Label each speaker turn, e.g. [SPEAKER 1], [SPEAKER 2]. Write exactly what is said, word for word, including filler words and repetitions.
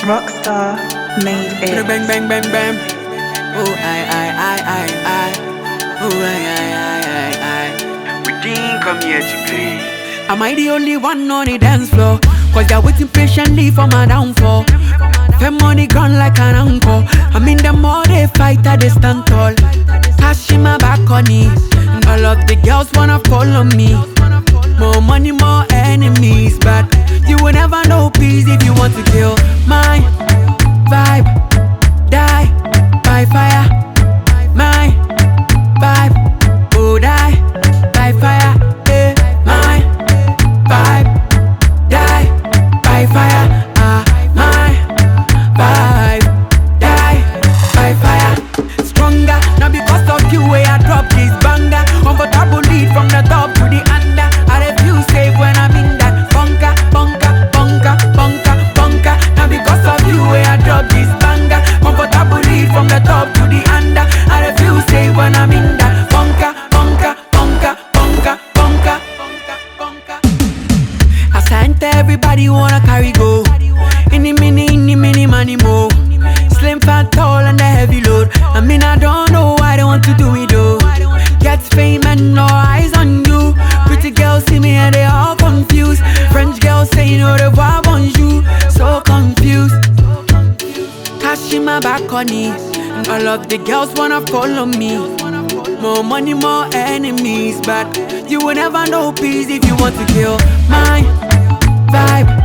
[SPEAKER 1] Rockstar made it.
[SPEAKER 2] Bang bang bang bang. Oh I I I I I. Oh I I I I I.
[SPEAKER 3] We didn't come here to play.
[SPEAKER 2] Am I the only one on the dance floor? Cause they're waiting patiently for my downfall. Fem on the ground like an anchor. I'm in the more they fight, I they stand tall. Cash in my back on it. And all of the girls wanna follow me. More money, more enemies. But you will never know peace if you want to kill my vibe. Die by fire. My vibe. Oh, die by fire. Eh, my vibe. Die by fire. Ah, my vibe. Die by fire. Stronger, not because of you where I drop this banger. Comfortable lead from the top to the under. I refuse safe when I'm in that bunker, bunker, bunker, bunker, bunker. Not because of you where I drop this banger. Comfortable lead from the top to the under. I refuse safe when I'm in that bunker, bunker, bunker, bunker, bunker, bunker, bunker. I sent everybody wanna carry go. Any mini, any mini, money more. Slim, fat, tall, and a heavy load. I mean, I don't know why they want to do it though. Get fame and no eyes on you. Pretty girls see me and they all confused. French girls saying au revoir, bonjour. So confused. Cash in my back on it. And all of the girls wanna follow me. More money, more enemies. But you will never know peace if you want to kill my vibe.